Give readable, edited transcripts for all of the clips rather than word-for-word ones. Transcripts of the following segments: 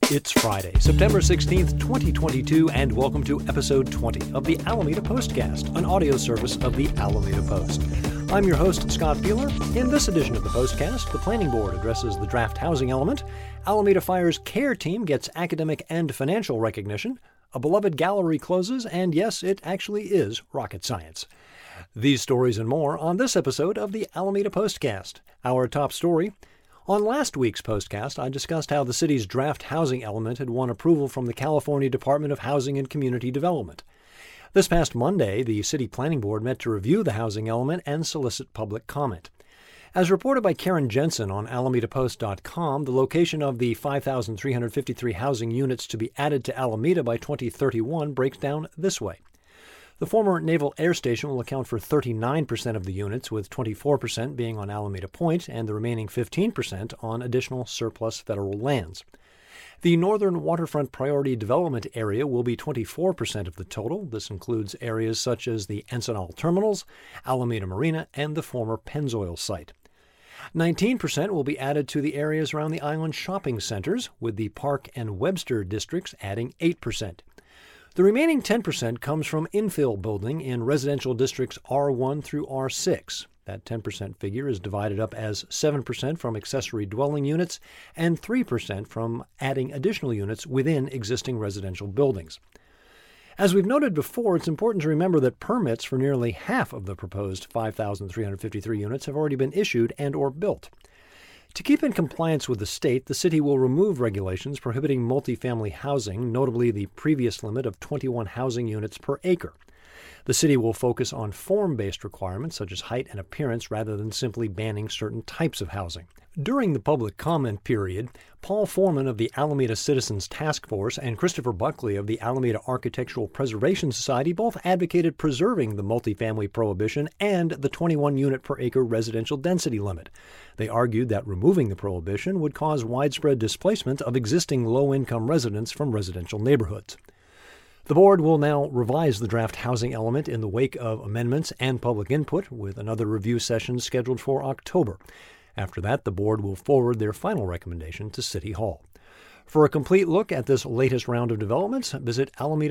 It's Friday, September 16th, 2022, and welcome to episode 20 of the Alameda Postcast, an audio service of the Alameda Post. I'm your host, Scott Peeler. In this edition of the Postcast, the Planning Board addresses the draft housing element, Alameda Fire's CARE team gets academic and financial recognition, a beloved gallery closes, and yes, it actually is rocket science. These stories and more on this episode of the Alameda Postcast. Our top story: on last week's Postcast, I discussed how the city's draft housing element had won approval from the California Department of Housing and Community Development. This past Monday, the City Planning Board met to review the housing element and solicit public comment. As reported by Karen Jensen on AlamedaPost.com, the location of the 5,353 housing units to be added to Alameda by 2031 breaks down this way. The former Naval Air Station will account for 39% of the units, with 24% being on Alameda Point and the remaining 15% on additional surplus federal lands. The Northern Waterfront Priority Development Area will be 24% of the total. This includes areas such as the Encinal Terminals, Alameda Marina, and the former Pennzoil site. 19% will be added to the areas around the island shopping centers, with the Park and Webster districts adding 8%. The remaining 10% comes from infill building in residential districts R1 through R6. That 10% figure is divided up as 7% from accessory dwelling units and 3% from adding additional units within existing residential buildings. As we've noted before, it's important to remember that permits for nearly half of the proposed 5,353 units have already been issued and or built. To keep in compliance with the state, the city will remove regulations prohibiting multifamily housing, notably the previous limit of 21 housing units per acre. The city will focus on form-based requirements such as height and appearance rather than simply banning certain types of housing. During the public comment period, Paul Foreman of the Alameda Citizens Task Force and Christopher Buckley of the Alameda Architectural Preservation Society both advocated preserving the multifamily prohibition and the 21-unit per acre residential density limit. They argued that removing the prohibition would cause widespread displacement of existing low-income residents from residential neighborhoods. The board will now revise the draft housing element in the wake of amendments and public input, with another review session scheduled for October. After that, the board will forward their final recommendation to City Hall. For a complete look at this latest round of developments, visit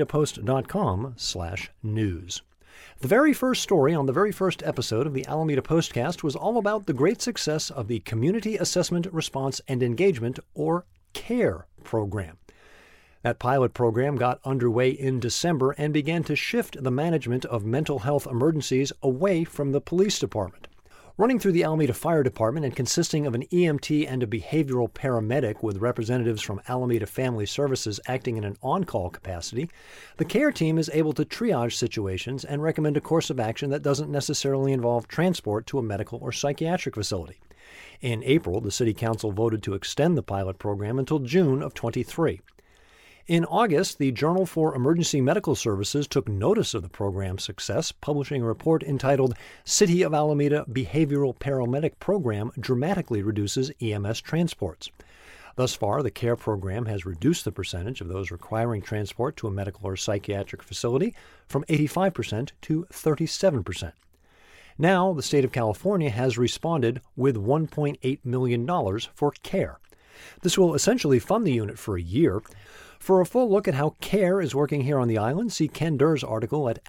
AlamedaPost.com/news. The very first story on the very first episode of the Alameda Postcast was all about the great success of the Community Assessment, Response, and Engagement, or CARE program. That pilot program got underway in December and began to shift the management of mental health emergencies away from the police department. Running through the Alameda Fire Department and consisting of an EMT and a behavioral paramedic with representatives from Alameda Family Services acting in an on-call capacity, the CARE team is able to triage situations and recommend a course of action that doesn't necessarily involve transport to a medical or psychiatric facility. In April, the City Council voted to extend the pilot program until June of 23. In August, the Journal for Emergency Medical Services took notice of the program's success, publishing a report entitled "City of Alameda Behavioral Paramedic Program Dramatically Reduces EMS Transports." Thus far, the CARE program has reduced the percentage of those requiring transport to a medical or psychiatric facility from 85% to 37%. Now, the state of California has responded with $1.8 million for CARE. This will essentially fund the unit for a year. For a full look at how CARE is working here on the island, see Ken Durr's article at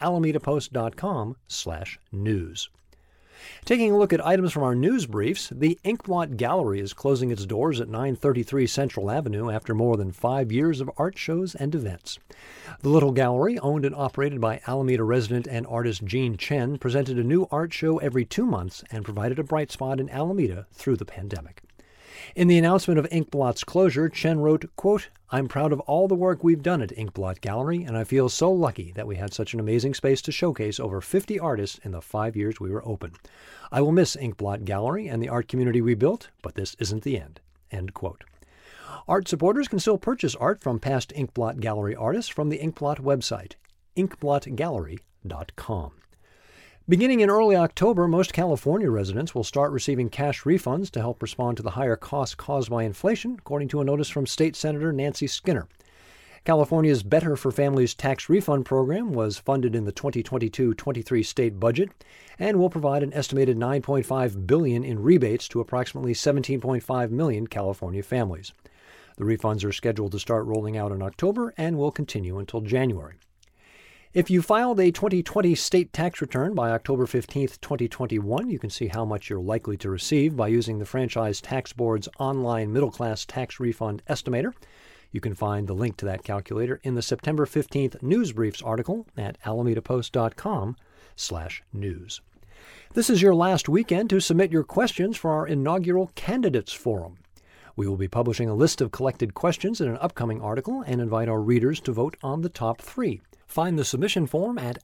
AlamedaPost.com/news. Taking a look at items from our news briefs, the Inkblot Gallery is closing its doors at 933 Central Avenue after more than 5 years of art shows and events. The Little Gallery, owned and operated by Alameda resident and artist Jean Chen, presented a new art show every 2 months and provided a bright spot in Alameda through the pandemic. In the announcement of Inkblot's closure, Chen wrote, quote, "I'm proud of all the work we've done at Inkblot Gallery, and I feel so lucky that we had such an amazing space to showcase over 50 artists in the 5 years we were open. I will miss Inkblot Gallery and the art community we built, but this isn't the end." End quote. Art supporters can still purchase art from past Inkblot Gallery artists from the Inkblot website, inkblotgallery.com. Beginning in early October, most California residents will start receiving cash refunds to help respond to the higher costs caused by inflation, according to a notice from State Senator Nancy Skinner. California's Better for Families tax refund program was funded in the 2022-23 state budget and will provide an estimated $9.5 billion in rebates to approximately 17.5 million California families. The refunds are scheduled to start rolling out in October and will continue until January. If you filed a 2020 state tax return by October 15, 2021, you can see how much you're likely to receive by using the Franchise Tax Board's online middle-class tax refund estimator. You can find the link to that calculator in the September 15th News Briefs article at alamedapost.com/news. This is your last weekend to submit your questions for our inaugural Candidates Forum. We will be publishing a list of collected questions in an upcoming article and invite our readers to vote on the top 3. Find the submission form at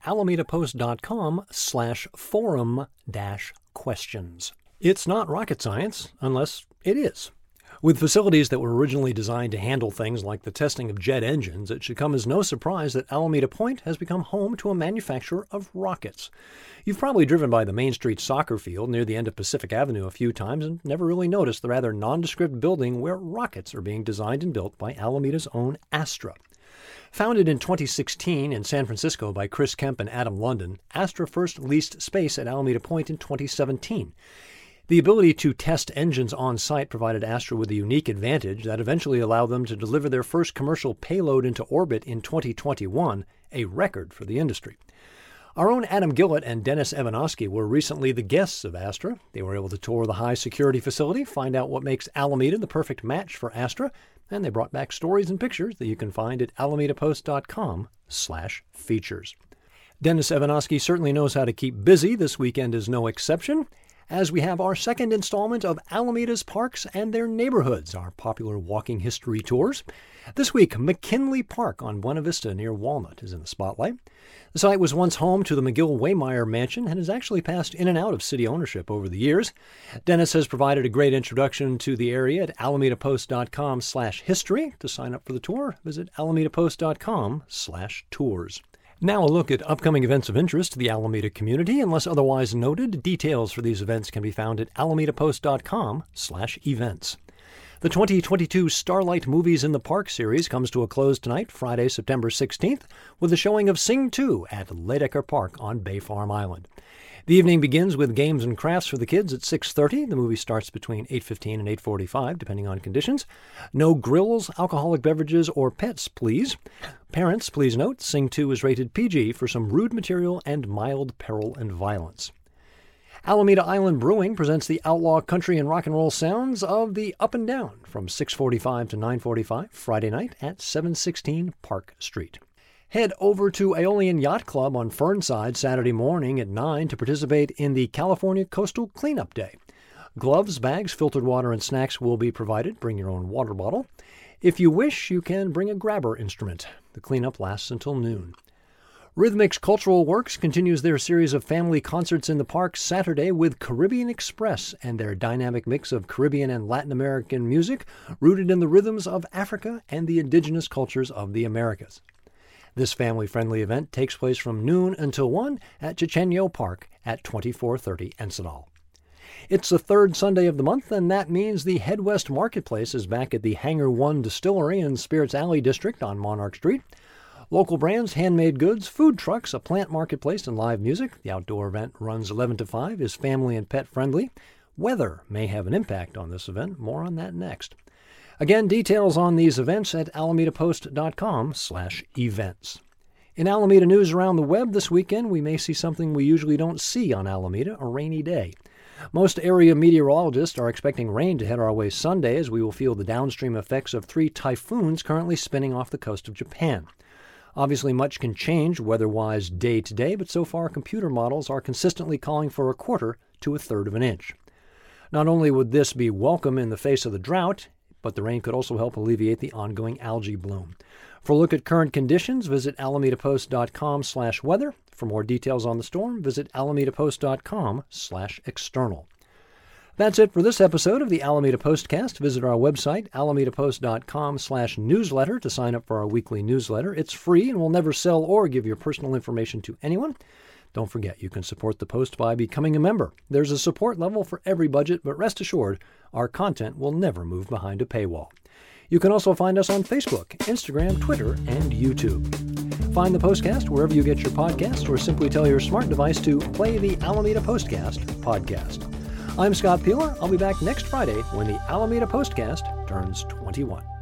alamedapost.com/forum-questions. It's not rocket science, unless it is. With facilities that were originally designed to handle things like the testing of jet engines, it should come as no surprise that Alameda Point has become home to a manufacturer of rockets. You've probably driven by the Main Street soccer field near the end of Pacific Avenue a few times and never really noticed the rather nondescript building where rockets are being designed and built by Alameda's own Astra. Founded in 2016 in San Francisco by Chris Kemp and Adam London, Astra first leased space at Alameda Point in 2017. The ability to test engines on site provided Astra with a unique advantage that eventually allowed them to deliver their first commercial payload into orbit in 2021, a record for the industry. Our own Adam Gillett and Dennis Evanosky were recently the guests of Astra. They were able to tour the high-security facility, find out what makes Alameda the perfect match for Astra, and they brought back stories and pictures that you can find at alamedapost.com/features. Dennis Evanosky certainly knows how to keep busy. This weekend is no exception, as we have our second installment of Alameda's Parks and Their Neighborhoods, our popular walking history tours. This week, McKinley Park on Buena Vista near Walnut is in the spotlight. The site was once home to the McGill-Waymeyer Mansion and has actually passed in and out of city ownership over the years. Dennis has provided a great introduction to the area at alamedapost.com/history. To sign up for the tour, visit alamedapost.com/tours. Now a look at upcoming events of interest to the Alameda community. Unless otherwise noted, details for these events can be found at alamedapost.com/events. The 2022 Starlight Movies in the Park series comes to a close tonight, Friday, September 16th, with the showing of Sing 2 at Ladecker Park on Bay Farm Island. The evening begins with games and crafts for the kids at 6:30. The movie starts between 8:15 and 8:45, depending on conditions. No grills, alcoholic beverages, or pets, please. Parents, please note, Sing 2 is rated PG for some rude material and mild peril and violence. Alameda Island Brewing presents the outlaw country and rock and roll sounds of the Up and Down from 6:45 to 9:45 Friday night at 716 Park Street. Head over to Aeolian Yacht Club on Fernside Saturday morning at 9 to participate in the California Coastal Cleanup Day. Gloves, bags, filtered water, and snacks will be provided. Bring your own water bottle. If you wish, you can bring a grabber instrument. The cleanup lasts until noon. Rhythmix Cultural Works continues their series of family concerts in the park Saturday with Caribbean Express and their dynamic mix of Caribbean and Latin American music rooted in the rhythms of Africa and the indigenous cultures of the Americas. This family-friendly event takes place from noon until 1 at Chichenyo Park at 2430 Encinal. It's the third Sunday of the month, and that means the Head West Marketplace is back at the Hangar 1 Distillery in Spirits Alley District on Monarch Street. Local brands, handmade goods, food trucks, a plant marketplace, and live music. The outdoor event runs 11 to 5, is family and pet friendly. Weather may have an impact on this event. More on that next. Again, details on these events at alamedapost.com/events. In Alameda news around the web this weekend, we may see something we usually don't see on Alameda, a rainy day. Most area meteorologists are expecting rain to head our way Sunday as we will feel the downstream effects of 3 typhoons currently spinning off the coast of Japan. Obviously, much can change weather-wise day to day, but so far computer models are consistently calling for 1/4 to 1/3 of an inch. Not only would this be welcome in the face of the drought, but the rain could also help alleviate the ongoing algae bloom. For a look at current conditions, visit alamedapost.com/weather. For more details on the storm, visit alamedapost.com/external. That's it for this episode of the Alameda Postcast. Visit our website, alamedapost.com/newsletter, to sign up for our weekly newsletter. It's free and will never sell or give your personal information to anyone. Don't forget, you can support the Post by becoming a member. There's a support level for every budget, but rest assured, our content will never move behind a paywall. You can also find us on Facebook, Instagram, Twitter, and YouTube. Find the Postcast wherever you get your podcasts, or simply tell your smart device to play the Alameda Postcast podcast. I'm Scott Peeler. I'll be back next Friday when the Alameda Postcast turns 21.